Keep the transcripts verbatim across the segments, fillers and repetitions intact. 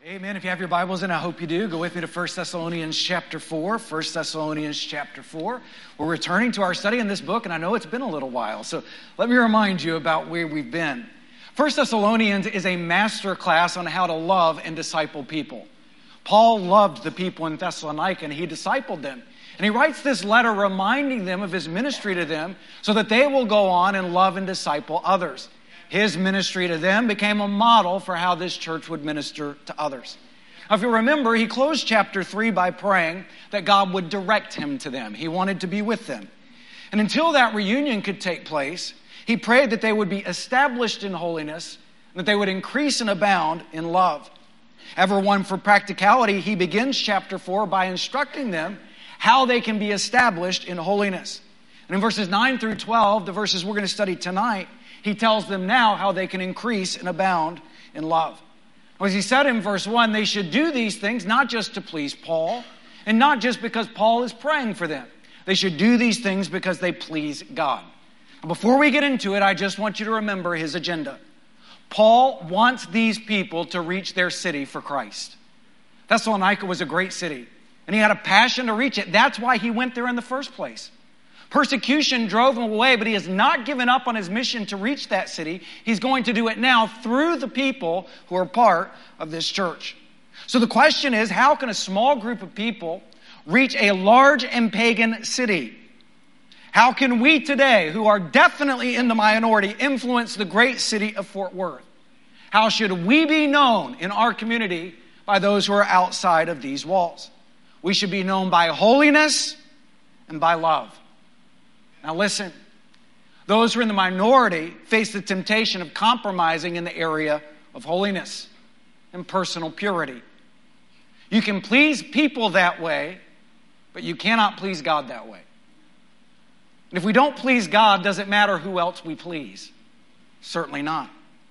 Amen. If you have your Bibles, and I hope you do, go with me to First Thessalonians chapter four. First Thessalonians chapter four. We're returning to our study in this book, and I know it's been a little while, so let me remind you about where we've been. First Thessalonians is a master class on how to love and disciple people. Paul loved the people in Thessalonica, and he discipled them. And he writes this letter reminding them of his ministry to them so that they will go on and love and disciple others. His ministry to them became a model for how this church would minister to others. Now, if you remember, he closed chapter three by praying that God would direct him to them. He wanted to be with them. And until that reunion could take place, he prayed that they would be established in holiness, that they would increase and abound in love. Ever one for practicality, he begins chapter four by instructing them how they can be established in holiness. And in verses nine through twelve, the verses we're going to study tonight, he tells them now how they can increase and abound in love. As he said in verse one, they should do these things not just to please Paul, and not just because Paul is praying for them. They should do these things because they please God. Before we get into it, I just want you to remember his agenda. Paul wants these people to reach their city for Christ. Thessalonica was a great city, and he had a passion to reach it. That's why he went there in the first place. Persecution drove him away, but he has not given up on his mission to reach that city. He's going to do it now through the people who are part of this church. So the question is, how can a small group of people reach a large and pagan city? How can we today, who are definitely in the minority, influence the great city of Fort Worth? How should we be known in our community by those who are outside of these walls? We should be known by holiness and by love. Now listen, those who are in the minority face the temptation of compromising in the area of holiness and personal purity. You can please people that way, but you cannot please God that way. And if we don't please God, does it matter who else we please? Certainly not.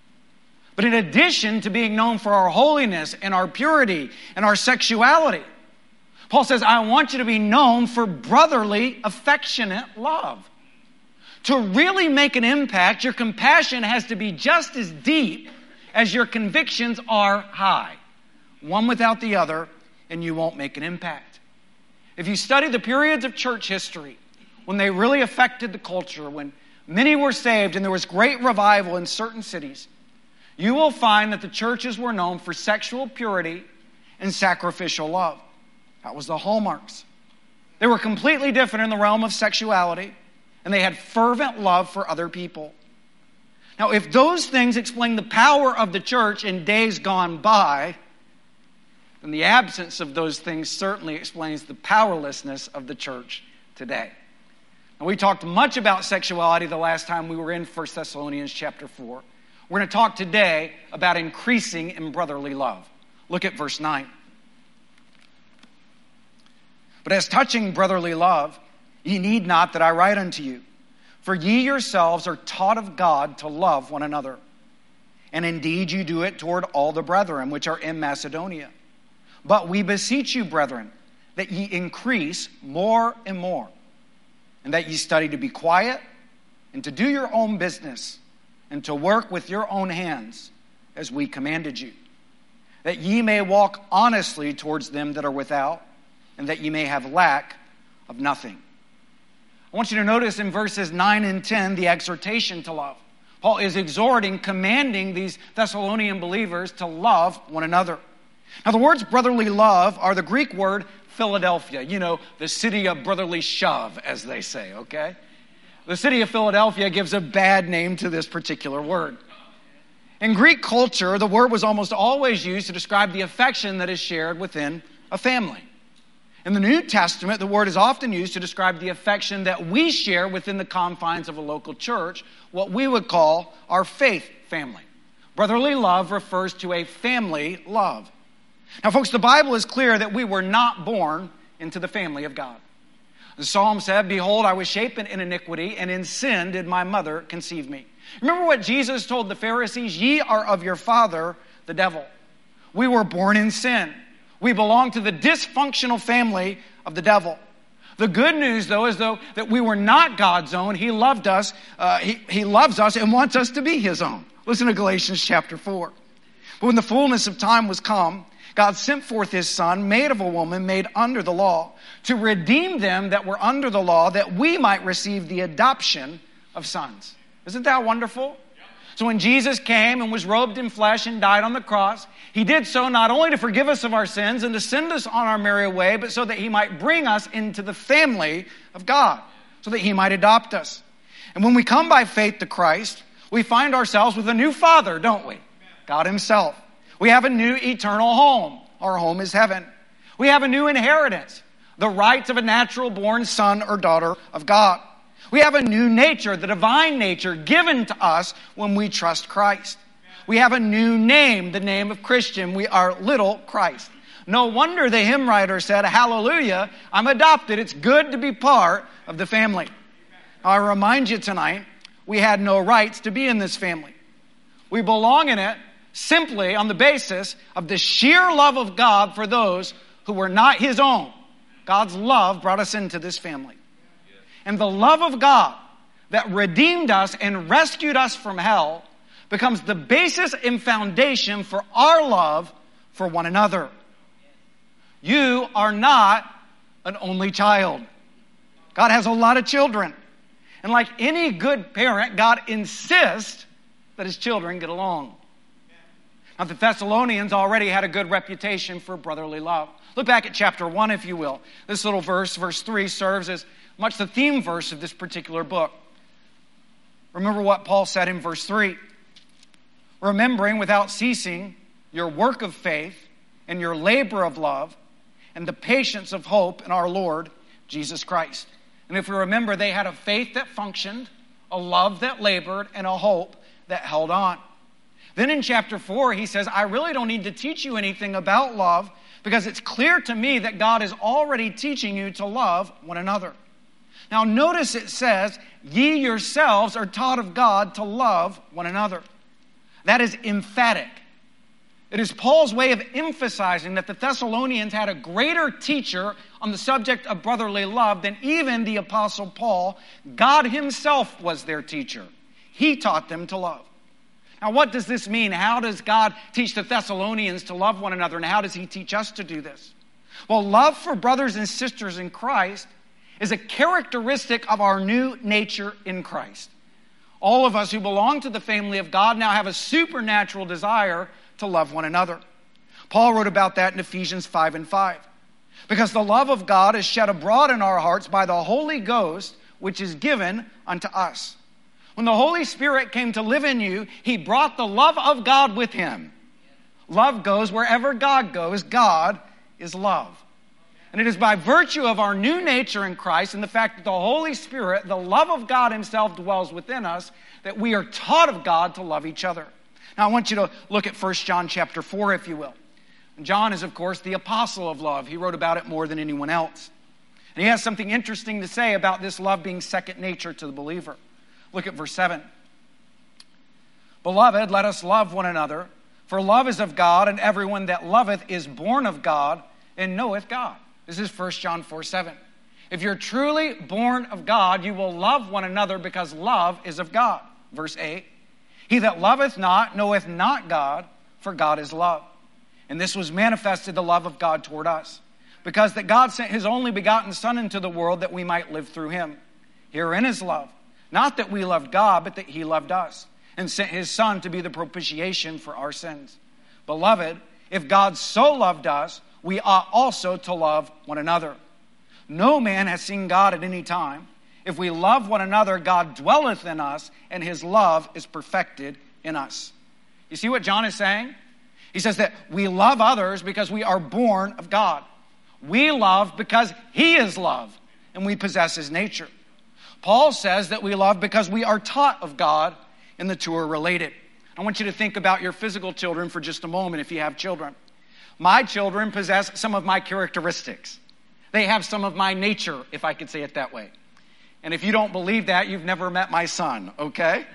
But in addition to being known for our holiness and our purity and our sexuality, Paul says, I want you to be known for brotherly, affectionate love. To really make an impact, your compassion has to be just as deep as your convictions are high. One without the other, and you won't make an impact. If you study the periods of church history, when they really affected the culture, when many were saved and there was great revival in certain cities, you will find that the churches were known for sexual purity and sacrificial love. That was the hallmarks. They were completely different in the realm of sexuality, and they had fervent love for other people. Now, if those things explain the power of the church in days gone by, then the absence of those things certainly explains the powerlessness of the church today. Now, we talked much about sexuality the last time we were in First Thessalonians chapter four. We're going to talk today about increasing in brotherly love. Look at verse nine. But as touching brotherly love, ye need not that I write unto you. For ye yourselves are taught of God to love one another. And indeed you do it toward all the brethren which are in Macedonia. But we beseech you, brethren, that ye increase more and more, and that ye study to be quiet, and to do your own business, and to work with your own hands, as we commanded you. That ye may walk honestly towards them that are without, and that ye may have lack of nothing. I want you to notice in verses nine and ten the exhortation to love. Paul is exhorting, commanding these Thessalonian believers to love one another. Now the words brotherly love are the Greek word Philadelphia. You know, the city of brotherly shove, as they say, okay? The city of Philadelphia gives a bad name to this particular word. In Greek culture, the word was almost always used to describe the affection that is shared within a family. In the New Testament, the word is often used to describe the affection that we share within the confines of a local church, what we would call our faith family. Brotherly love refers to a family love. Now, folks, the Bible is clear that we were not born into the family of God. The Psalm said, behold, I was shapen in iniquity, and in sin did my mother conceive me. Remember what Jesus told the Pharisees? Ye are of your father, the devil. We were born in sin. We belong to the dysfunctional family of the devil. The good news, though, is though that we were not God's own. He loved us. Uh, he, he loves us and wants us to be his own. Listen to Galatians chapter four. But when the fullness of time was come, God sent forth his Son, made of a woman, made under the law, to redeem them that were under the law, that we might receive the adoption of sons. Isn't that wonderful? So when Jesus came and was robed in flesh and died on the cross, he did so not only to forgive us of our sins and to send us on our merry way, but so that he might bring us into the family of God, so that he might adopt us. And when we come by faith to Christ, we find ourselves with a new Father, don't we? God himself. We have a new eternal home. Our home is heaven. We have a new inheritance, the rights of a natural-born son or daughter of God. We have a new nature, the divine nature given to us when we trust Christ. We have a new name, the name of Christian. We are little Christ. No wonder the hymn writer said, hallelujah, I'm adopted. It's good to be part of the family. Now, I remind you tonight, we had no rights to be in this family. We belong in it simply on the basis of the sheer love of God for those who were not his own. God's love brought us into this family. And the love of God that redeemed us and rescued us from hell becomes the basis and foundation for our love for one another. You are not an only child. God has a lot of children. And like any good parent, God insists that his children get along. Now, the Thessalonians already had a good reputation for brotherly love. Look back at chapter one, if you will. This little verse, verse three, serves as much the theme verse of this particular book. Remember what Paul said in verse three. Remembering without ceasing your work of faith and your labor of love and the patience of hope in our Lord Jesus Christ. And if we remember, they had a faith that functioned, a love that labored, and a hope that held on. Then in chapter four, he says, I really don't need to teach you anything about love because it's clear to me that God is already teaching you to love one another. Now notice it says, ye yourselves are taught of God to love one another. That is emphatic. It is Paul's way of emphasizing that the Thessalonians had a greater teacher on the subject of brotherly love than even the Apostle Paul. God himself was their teacher. He taught them to love. Now, what does this mean? How does God teach the Thessalonians to love one another, and how does he teach us to do this? Well, love for brothers and sisters in Christ is a characteristic of our new nature in Christ. All of us who belong to the family of God now have a supernatural desire to love one another. Paul wrote about that in Ephesians five and five. Because the love of God is shed abroad in our hearts by the Holy Ghost, which is given unto us. When the Holy Spirit came to live in you, he brought the love of God with him. Love goes wherever God goes. God is love. And it is by virtue of our new nature in Christ and the fact that the Holy Spirit, the love of God himself, dwells within us, that we are taught of God to love each other. Now I want you to look at First John chapter four, if you will. John is, of course, the apostle of love. He wrote about it more than anyone else. And he has something interesting to say about this love being second nature to the believer. Look at verse seven. Beloved, let us love one another, for love is of God, and everyone that loveth is born of God and knoweth God. This is First John four seven. If you're truly born of God, you will love one another because love is of God. Verse eight. He that loveth not knoweth not God, for God is love. And this was manifested, the love of God toward us, because that God sent his only begotten Son into the world that we might live through him. Herein is love. Not that we loved God, but that he loved us and sent his Son to be the propitiation for our sins. Beloved, if God so loved us, we ought also to love one another. No man has seen God at any time. If we love one another, God dwelleth in us, and his love is perfected in us. You see what John is saying? He says that we love others because we are born of God. We love because he is love, and we possess his nature. Paul says that we love because we are taught of God, and the two are related. I want you to think about your physical children for just a moment if you have children. My children possess some of my characteristics. They have some of my nature, if I could say it that way. And if you don't believe that, you've never met my son, okay?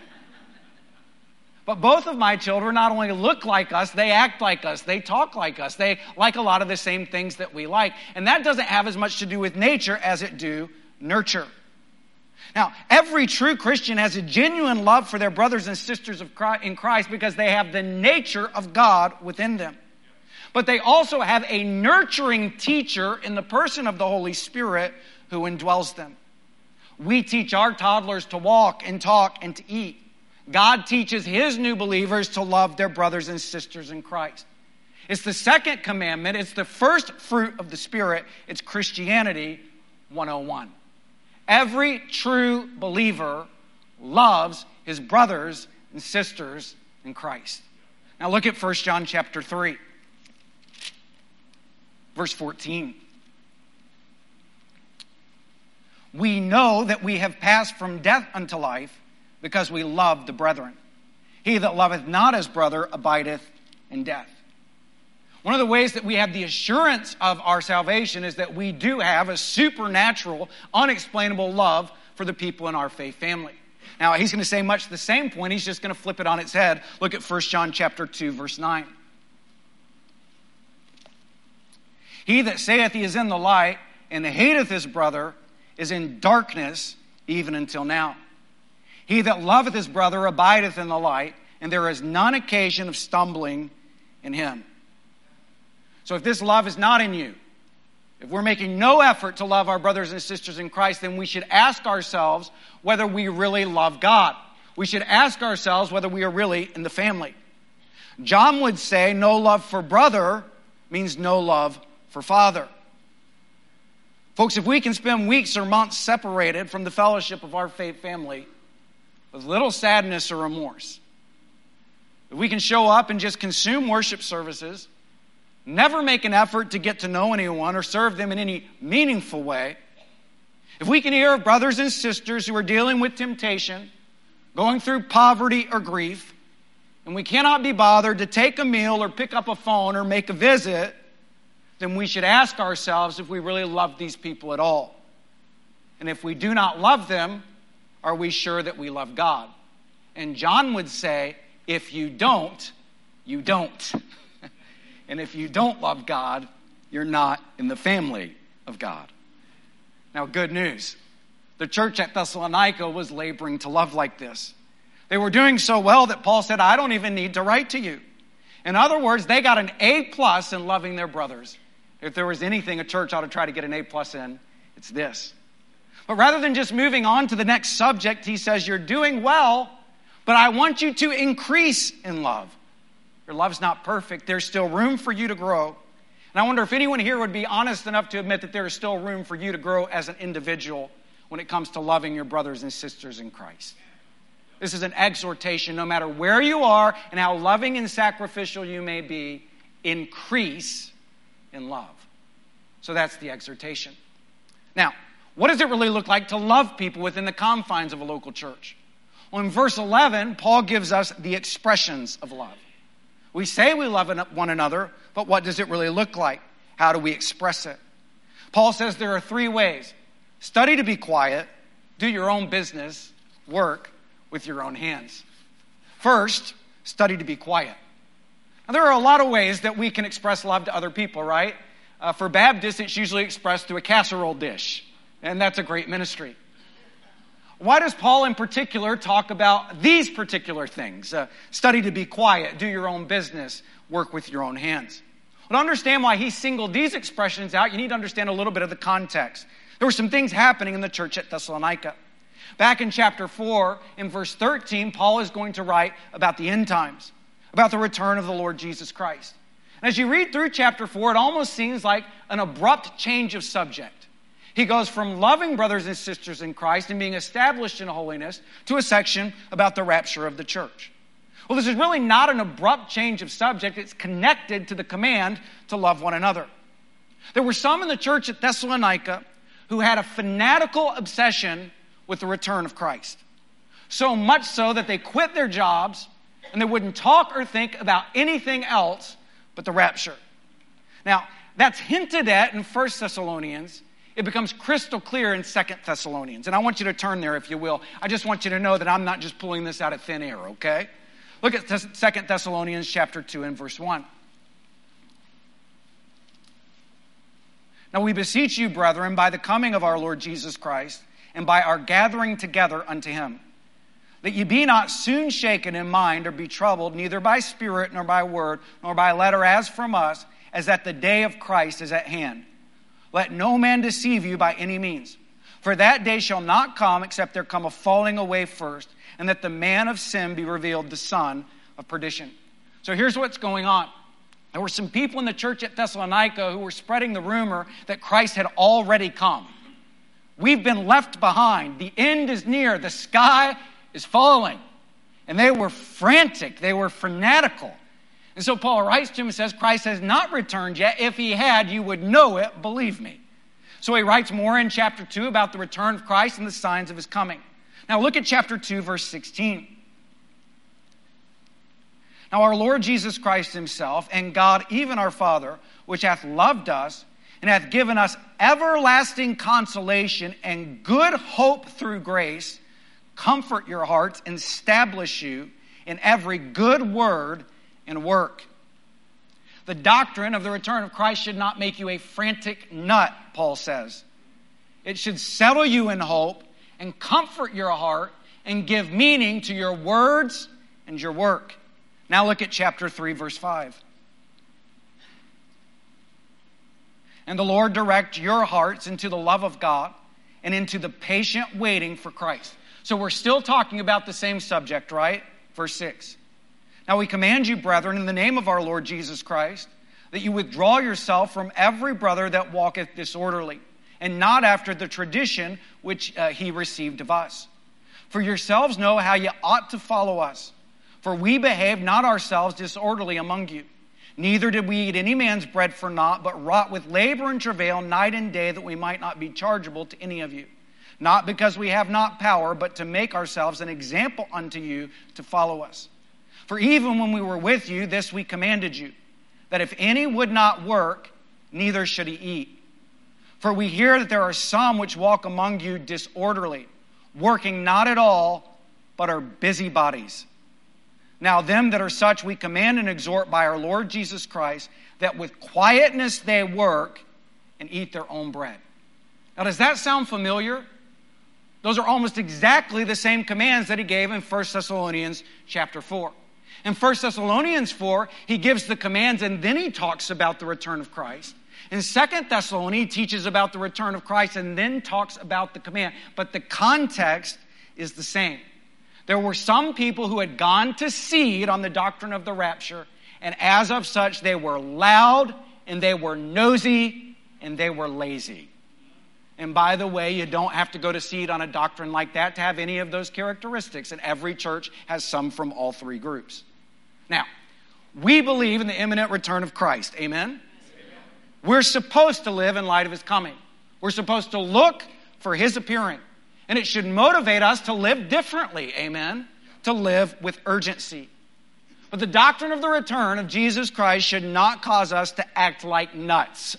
But both of my children not only look like us, they act like us, they talk like us, they like a lot of the same things that we like. And that doesn't have as much to do with nature as it do nurture. Now, every true Christian has a genuine love for their brothers and sisters of Christ, in Christ because they have the nature of God within them. but they also have a nurturing teacher in the person of the Holy Spirit who indwells them. We teach our toddlers to walk and talk and to eat. God teaches his new believers to love their brothers and sisters in Christ. It's the second commandment. It's the first fruit of the Spirit. It's Christianity one oh one. Every true believer loves his brothers and sisters in Christ. Now look at First John chapter three, verse fourteen. We know that we have passed from death unto life because we love the brethren. He that loveth not his brother abideth in death. One of the ways that we have the assurance of our salvation is that we do have a supernatural, unexplainable love for the people in our faith family. Now, he's going to say much the same point. He's just going to flip it on its head. Look at First John chapter two, verse nine. He that saith he is in the light and hateth his brother is in darkness even until now. He that loveth his brother abideth in the light, and there is none occasion of stumbling in him. So if this love is not in you, if we're making no effort to love our brothers and sisters in Christ, then we should ask ourselves whether we really love God. We should ask ourselves whether we are really in the family. John would say no love for brother means no love for father. Folks, if we can spend weeks or months separated from the fellowship of our faith family with little sadness or remorse, if we can show up and just consume worship services, never make an effort to get to know anyone or serve them in any meaningful way, if we can hear of brothers and sisters who are dealing with temptation, going through poverty or grief, and we cannot be bothered to take a meal or pick up a phone or make a visit, then we should ask ourselves if we really love these people at all. And if we do not love them, are we sure that we love God? And John would say, if you don't, you don't. And if you don't love God, you're not in the family of God. Now, good news. The church at Thessalonica was laboring to love like this. They were doing so well that Paul said, I don't even need to write to you. In other words, they got an A plus in loving their brothers. If there was anything a church ought to try to get an A plus in, it's this. But rather than just moving on to the next subject, he says, you're doing well, but I want you to increase in love. Your love's not perfect. There's still room for you to grow. And I wonder if anyone here would be honest enough to admit that there is still room for you to grow as an individual when it comes to loving your brothers and sisters in Christ. This is an exhortation, no matter where you are and how loving and sacrificial you may be, increase in love. So that's the exhortation. Now, what does it really look like to love people within the confines of a local church? Well, in verse eleven, Paul gives us the expressions of love. We say we love one another, but what does it really look like? How do we express it? Paul says there are three ways. Study to be quiet, do your own business, work with your own hands. First, study to be quiet. Now, there are a lot of ways that we can express love to other people, right? Uh, for Baptists, it's usually expressed through a casserole dish, and that's a great ministry. Why does Paul in particular talk about these particular things? Uh, study to be quiet, do your own business, work with your own hands. Well, to understand why he singled these expressions out, you need to understand a little bit of the context. There were some things happening in the church at Thessalonica. Back in chapter four, in verse thirteen, Paul is going to write about the end times, about the return of the Lord Jesus Christ. And as you read through chapter four, it almost seems like an abrupt change of subject. He goes from loving brothers and sisters in Christ and being established in holiness to a section about the rapture of the church. Well, this is really not an abrupt change of subject. It's connected to the command to love one another. There were some in the church at Thessalonica who had a fanatical obsession with the return of Christ. So much so that they quit their jobs and they wouldn't talk or think about anything else but the rapture. Now, that's hinted at in First Thessalonians. It becomes crystal clear in Second Thessalonians. And I want you to turn there, if you will. I just want you to know that I'm not just pulling this out of thin air, okay? Look at Second Thessalonians chapter two and verse one. Now we beseech you, brethren, by the coming of our Lord Jesus Christ, and by our gathering together unto him, that ye be not soon shaken in mind or be troubled, neither by spirit, nor by word, nor by letter as from us, as that the day of Christ is at hand. Let no man deceive you by any means. For that day shall not come except there come a falling away first, and that the man of sin be revealed, the son of perdition. So here's what's going on. There were some people in the church at Thessalonica who were spreading the rumor that Christ had already come. We've been left behind. The end is near. The sky is falling. And they were frantic. They were fanatical. And so Paul writes to him and says, Christ has not returned yet. If he had, you would know it, believe me. So he writes more in chapter two about the return of Christ and the signs of his coming. Now look at chapter two, verse sixteen. Now our Lord Jesus Christ himself, and God, even our Father, which hath loved us, and hath given us everlasting consolation and good hope through grace, comfort your hearts and establish you in every good word and work. The doctrine of the return of Christ should not make you a frantic nut, Paul says. It should settle you in hope and comfort your heart and give meaning to your words and your work. Now look at chapter three, verse five. And the Lord direct your hearts into the love of God and into the patient waiting for Christ. So we're still talking about the same subject, right? Verse six. Now we command you, brethren, in the name of our Lord Jesus Christ, that you withdraw yourself from every brother that walketh disorderly, and not after the tradition which uh, he received of us. For yourselves know how ye ought to follow us. For we behaved not ourselves disorderly among you. Neither did we eat any man's bread for naught, but wrought with labor and travail night and day, that we might not be chargeable to any of you. Not because we have not power, but to make ourselves an example unto you to follow us. For even when we were with you, this we commanded you, that if any would not work, neither should he eat. For we hear that there are some which walk among you disorderly, working not at all, but are busybodies. Now them that are such we command and exhort by our Lord Jesus Christ, that with quietness they work and eat their own bread. Now does that sound familiar? Those are almost exactly the same commands that he gave in First Thessalonians chapter four. In First Thessalonians four, he gives the commands and then he talks about the return of Christ. In Second Thessalonians, he teaches about the return of Christ and then talks about the command. But the context is the same. There were some people who had gone to seed on the doctrine of the rapture, and as of such, they were loud, and they were nosy, and they were lazy. And by the way, you don't have to go to seed on a doctrine like that to have any of those characteristics, and every church has some from all three groups. Now, we believe in the imminent return of Christ. Amen? Amen. We're supposed to live in light of his coming. We're supposed to look for his appearing. And it should motivate us to live differently, amen? To live with urgency. But the doctrine of the return of Jesus Christ should not cause us to act like nuts.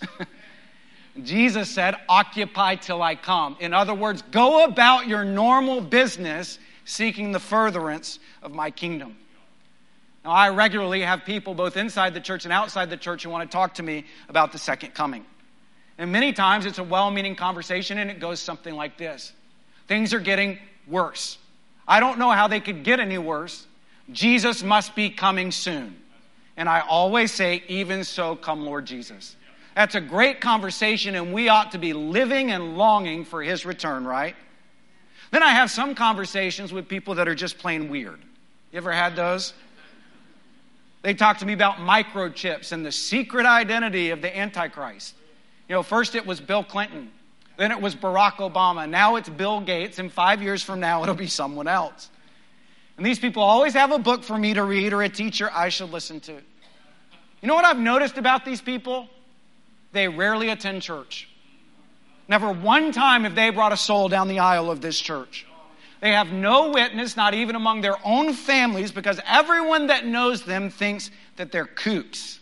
Jesus said, occupy till I come. In other words, go about your normal business seeking the furtherance of my kingdom. Now, I regularly have people both inside the church and outside the church who want to talk to me about the second coming. And many times it's a well-meaning conversation and it goes something like this. Things are getting worse. I don't know how they could get any worse. Jesus must be coming soon. And I always say, even so, come Lord Jesus. That's a great conversation, and we ought to be living and longing for his return, right? Then I have some conversations with people that are just plain weird. You ever had those? They talk to me about microchips and the secret identity of the Antichrist. You know, first it was Bill Clinton. Then it was Barack Obama. Now it's Bill Gates. And five years from now, it'll be someone else. And these people always have a book for me to read or a teacher I should listen to. You know what I've noticed about these people? They rarely attend church. Never one time have they brought a soul down the aisle of this church. They have no witness, not even among their own families, because everyone that knows them thinks that they're kooks.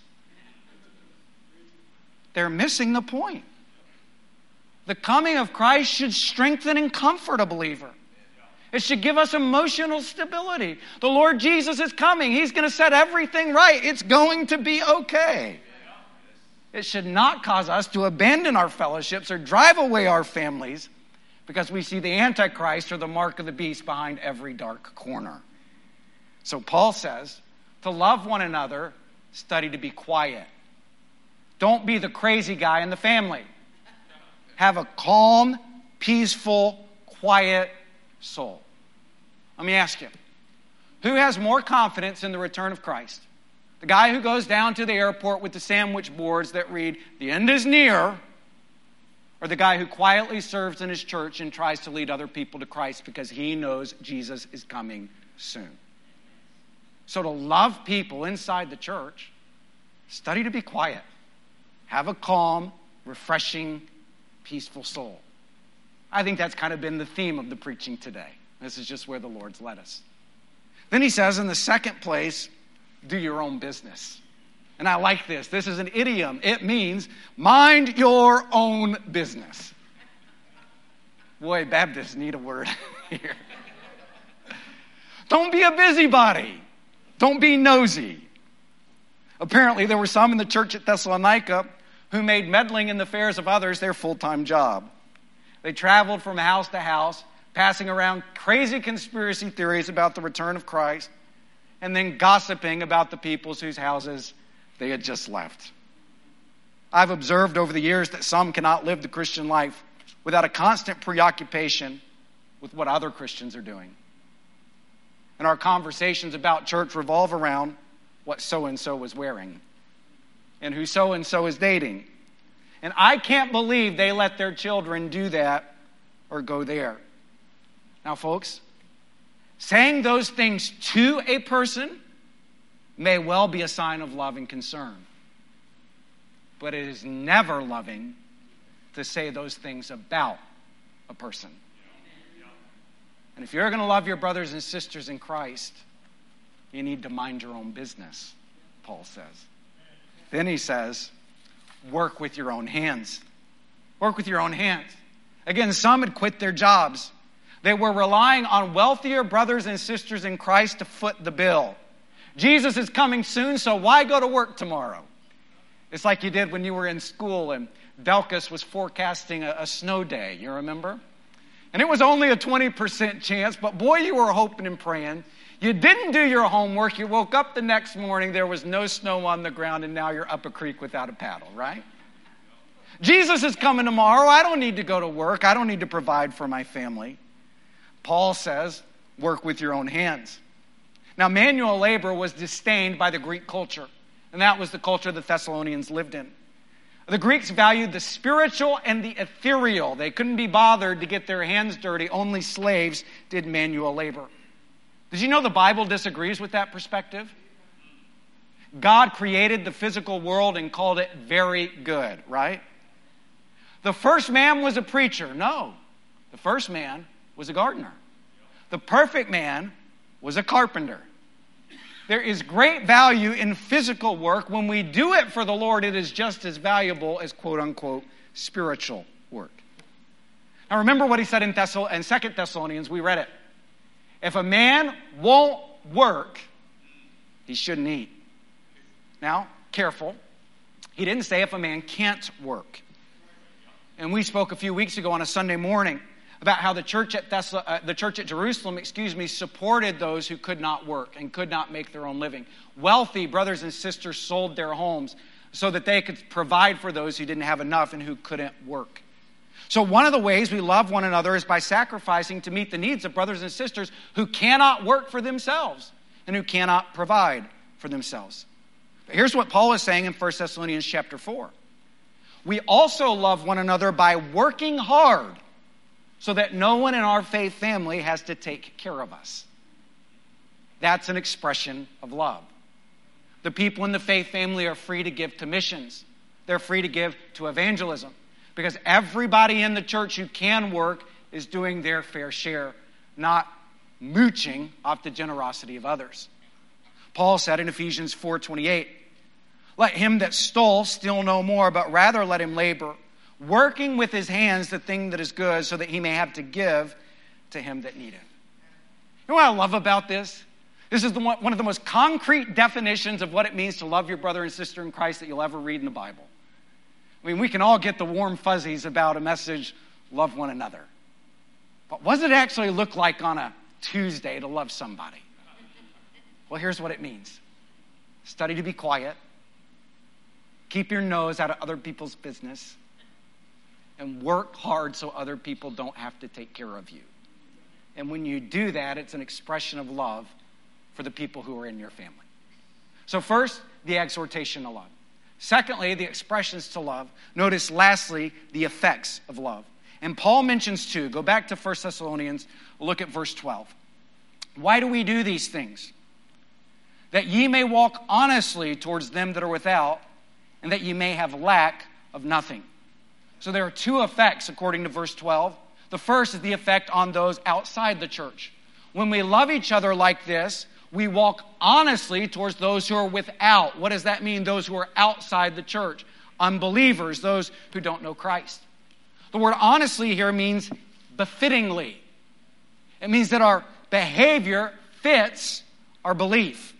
They're missing the point. The coming of Christ should strengthen and comfort a believer. It should give us emotional stability. The Lord Jesus is coming. He's going to set everything right. It's going to be okay. It should not cause us to abandon our fellowships or drive away our families because we see the Antichrist or the mark of the beast behind every dark corner. So Paul says, to love one another, study to be quiet. Don't be the crazy guy in the family. Have a calm, peaceful, quiet soul. Let me ask you, who has more confidence in the return of Christ? The guy who goes down to the airport with the sandwich boards that read, "The end is near," or the guy who quietly serves in his church and tries to lead other people to Christ because he knows Jesus is coming soon? So to love people inside the church, study to be quiet. Have a calm, refreshing, peaceful soul. I think that's kind of been the theme of the preaching today. This is just where the Lord's led us. Then he says in the second place, do your own business. And I like this. This is an idiom. It means mind your own business. Boy, Baptists need a word here. Don't be a busybody. Don't be nosy. Apparently, there were some in the church at Thessalonica who made meddling in the affairs of others their full-time job. They traveled from house to house, passing around crazy conspiracy theories about the return of Christ, and then gossiping about the peoples whose houses they had just left. I've observed over the years that some cannot live the Christian life without a constant preoccupation with what other Christians are doing. And our conversations about church revolve around what so-and-so was wearing and who so-and-so is dating. And I can't believe they let their children do that or go there. Now, folks, saying those things to a person may well be a sign of love and concern. But it is never loving to say those things about a person. And if you're going to love your brothers and sisters in Christ, you need to mind your own business, Paul says. Then he says, work with your own hands. Work with your own hands. Again, some had quit their jobs. They were relying on wealthier brothers and sisters in Christ to foot the bill. Jesus is coming soon, so why go to work tomorrow? It's like you did when you were in school and Delcus was forecasting a, a snow day, you remember? And it was only a twenty percent chance, but boy, you were hoping and praying. You didn't do your homework. You woke up the next morning, there was no snow on the ground, and now you're up a creek without a paddle, right? Jesus is coming tomorrow. I don't need to go to work. I don't need to provide for my family. Paul says, work with your own hands. Now, manual labor was disdained by the Greek culture, and that was the culture the Thessalonians lived in. The Greeks valued the spiritual and the ethereal. They couldn't be bothered to get their hands dirty. Only slaves did manual labor. Did you know the Bible disagrees with that perspective? God created the physical world and called it very good, right? The first man was a preacher. No, the first man was a gardener. The perfect man was a carpenter. There is great value in physical work. When we do it for the Lord, it is just as valuable as quote-unquote spiritual work. Now remember what he said in, Thessal- in Second Thessalonians. We read it. If a man won't work, he shouldn't eat. Now, careful. He didn't say if a man can't work. And we spoke a few weeks ago on a Sunday morning about how the church at Thessal- uh, the church at Jerusalem, excuse me, supported those who could not work and could not make their own living. Wealthy brothers and sisters sold their homes so that they could provide for those who didn't have enough and who couldn't work. So one of the ways we love one another is by sacrificing to meet the needs of brothers and sisters who cannot work for themselves and who cannot provide for themselves. But here's what Paul is saying in First Thessalonians chapter four. We also love one another by working hard so that no one in our faith family has to take care of us. That's an expression of love. The people in the faith family are free to give to missions. They're free to give to evangelism because everybody in the church who can work is doing their fair share, not mooching off the generosity of others. Paul said in Ephesians four twenty-eight, let him that stole steal no more, but rather let him labor, working with his hands the thing that is good, so that he may have to give to him that needeth. You know what I love about this? This is the one, one of the most concrete definitions of what it means to love your brother and sister in Christ that you'll ever read in the Bible. I mean, we can all get the warm fuzzies about a message, love one another. But what does it actually look like on a Tuesday to love somebody? Well, here's what it means. Study to be quiet. Keep your nose out of other people's business. And work hard so other people don't have to take care of you. And when you do that, it's an expression of love for the people who are in your family. So first, the exhortation to love. Secondly, the expressions to love. Notice, lastly, the effects of love. And Paul mentions two. Go back to First Thessalonians. Look at verse twelve. Why do we do these things? That ye may walk honestly towards them that are without, and that ye may have lack of nothing. So there are two effects according to verse twelve. The first is the effect on those outside the church. When we love each other like this, we walk honestly towards those who are without. What does that mean? Those who are outside the church. Unbelievers, those who don't know Christ. The word honestly here means befittingly. It means that our behavior fits our belief.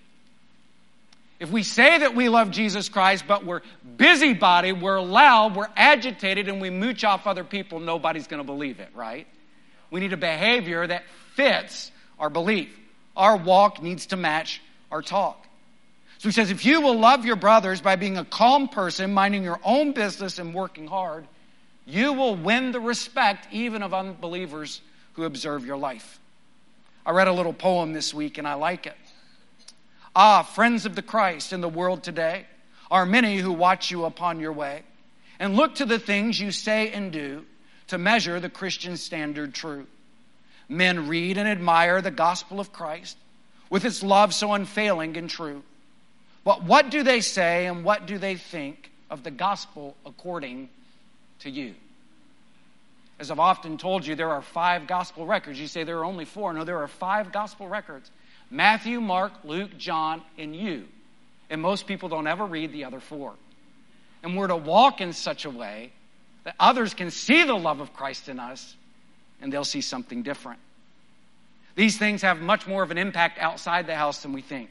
If we say that we love Jesus Christ, but we're busybody, we're loud, we're agitated, and we mooch off other people, nobody's going to believe it, right? We need a behavior that fits our belief. Our walk needs to match our talk. So he says, if you will love your brothers by being a calm person, minding your own business and working hard, you will win the respect even of unbelievers who observe your life. I read a little poem this week, and I like it. Ah, friends of the Christ in the world today are many who watch you upon your way and look to the things you say and do to measure the Christian standard true. Men read and admire the gospel of Christ with its love so unfailing and true. But what do they say and what do they think of the gospel according to you? As I've often told you, there are five gospel records. You say there are only four. No, there are five gospel records. Matthew, Mark, Luke, John, and you. And most people don't ever read the other four. And we're to walk in such a way that others can see the love of Christ in us, and they'll see something different. These things have much more of an impact outside the house than we think.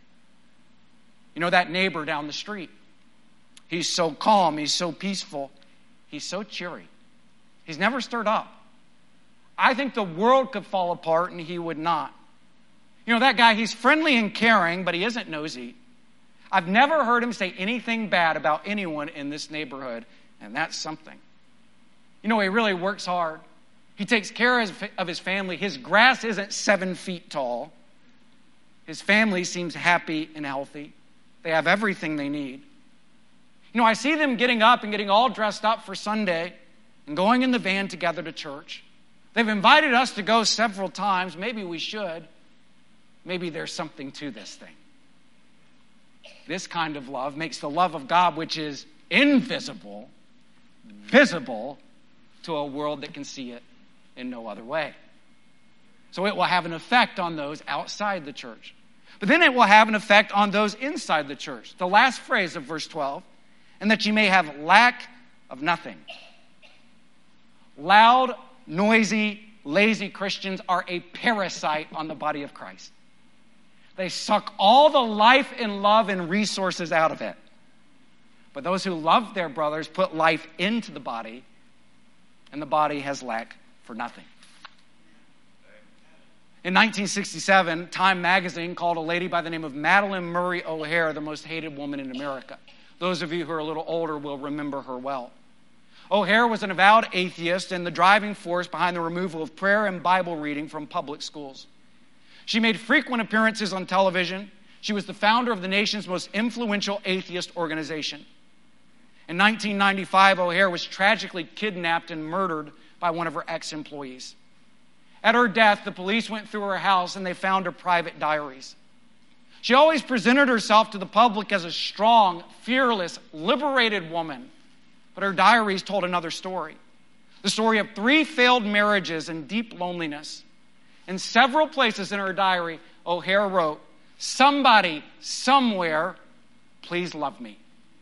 You know that neighbor down the street? He's so calm, he's so peaceful, he's so cheery. He's never stirred up. I think the world could fall apart and he would not. You know, that guy, he's friendly and caring, but he isn't nosy. I've never heard him say anything bad about anyone in this neighborhood, and that's something. You know, he really works hard. He takes care of his family. His grass isn't seven feet tall. His family seems happy and healthy. They have everything they need. You know, I see them getting up and getting all dressed up for Sunday and going in the van together to church. They've invited us to go several times. Maybe we should. Maybe there's something to this thing. This kind of love makes the love of God, which is invisible, visible to a world that can see it in no other way. So it will have an effect on those outside the church. But then it will have an effect on those inside the church. The last phrase of verse twelve, and that you may have lack of nothing. Loud, noisy, lazy Christians are a parasite on the body of Christ. They suck all the life and love and resources out of it. But those who love their brothers put life into the body, and the body has lack for nothing. In nineteen sixty-seven, Time magazine called a lady by the name of Madalyn Murray O'Hair the most hated woman in America. Those of you who are a little older will remember her well. O'Hair was an avowed atheist and the driving force behind the removal of prayer and Bible reading from public schools. She made frequent appearances on television. She was the founder of the nation's most influential atheist organization. In nineteen ninety-five, O'Hair was tragically kidnapped and murdered by one of her ex-employees. At her death, the police went through her house and they found her private diaries. She always presented herself to the public as a strong, fearless, liberated woman. But her diaries told another story. The story of three failed marriages and deep loneliness. In several places in her diary, O'Hair wrote, "Somebody, somewhere, please love me."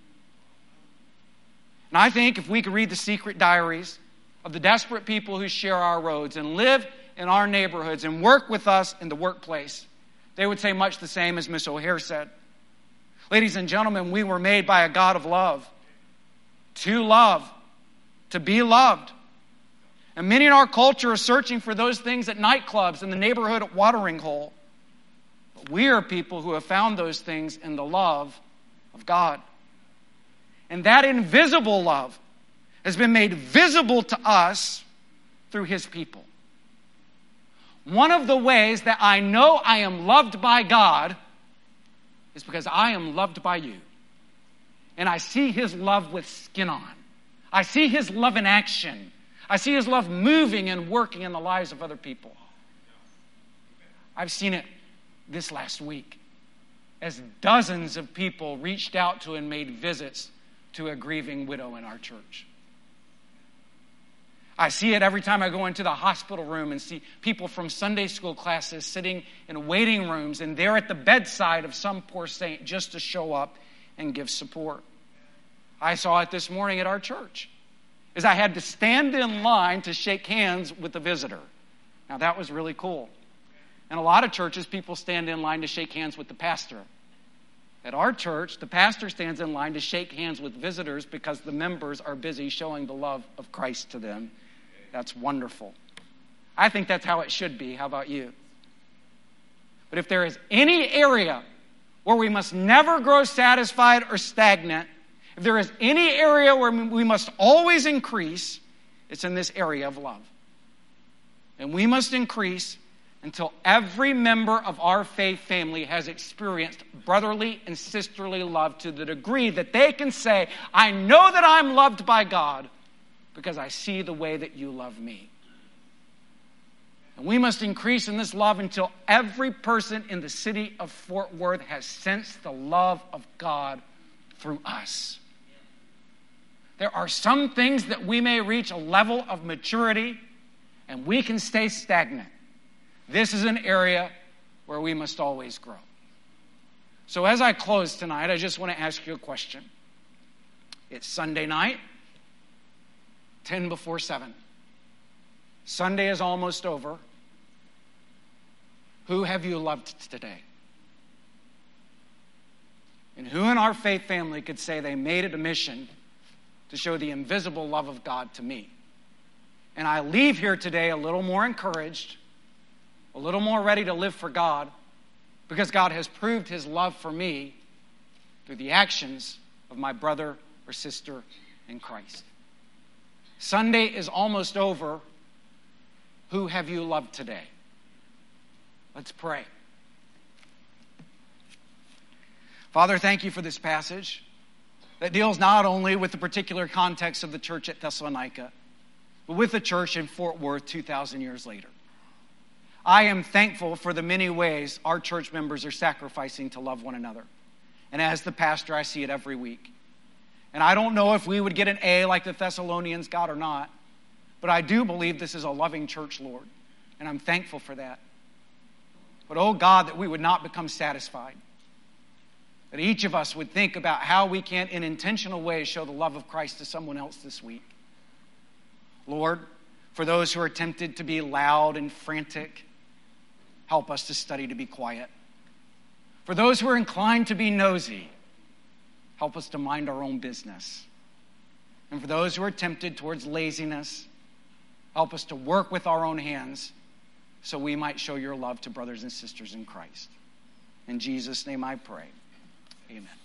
And I think if we could read the secret diaries of the desperate people who share our roads and live in our neighborhoods and work with us in the workplace, they would say much the same as Miss O'Hair said. Ladies and gentlemen, we were made by a God of love. To love. To be loved. And many in our culture are searching for those things at nightclubs and the neighborhood watering hole. But we are people who have found those things in the love of God. And that invisible love has been made visible to us through his people. One of the ways that I know I am loved by God is because I am loved by you. And I see his love with skin on. I see his love in action. I see his love moving and working in the lives of other people. I've seen it this last week as dozens of people reached out to and made visits to a grieving widow in our church. I see it every time I go into the hospital room and see people from Sunday school classes sitting in waiting rooms, and they're at the bedside of some poor saint just to show up and give support. I saw it this morning at our church, as I had to stand in line to shake hands with a visitor. Now that was really cool. In a lot of churches, people stand in line to shake hands with the pastor. At our church, the pastor stands in line to shake hands with visitors because the members are busy showing the love of Christ to them. That's wonderful. I think that's how it should be. How about you? But if there is any area where we must never grow satisfied or stagnant, if there is any area where we must always increase, it's in this area of love. And we must increase until every member of our faith family has experienced brotherly and sisterly love to the degree that they can say, I know that I'm loved by God because I see the way that you love me. And we must increase in this love until every person in the city of Fort Worth has sensed the love of God through us. There are some things that we may reach a level of maturity and we can stay stagnant. This is an area where we must always grow. So as I close tonight, I just want to ask you a question. It's Sunday night, ten before seven. Sunday is almost over. Who have you loved today? And who in our faith family could say they made it a mission to show the invisible love of God to me? And I leave here today a little more encouraged, a little more ready to live for God, because God has proved his love for me through the actions of my brother or sister in Christ. Sunday is almost over. Who have you loved today? Let's pray. Father, thank you for this passage that deals not only with the particular context of the church at Thessalonica, but with the church in Fort Worth two thousand years later. I am thankful for the many ways our church members are sacrificing to love one another. And as the pastor, I see it every week. And I don't know if we would get an A like the Thessalonians got or not, but I do believe this is a loving church, Lord. And I'm thankful for that. But oh God, that we would not become satisfied. That each of us would think about how we can, in intentional ways, show the love of Christ to someone else this week. Lord, for those who are tempted to be loud and frantic, help us to study to be quiet. For those who are inclined to be nosy, help us to mind our own business. And for those who are tempted towards laziness, help us to work with our own hands so we might show your love to brothers and sisters in Christ. In Jesus' name I pray. Amen.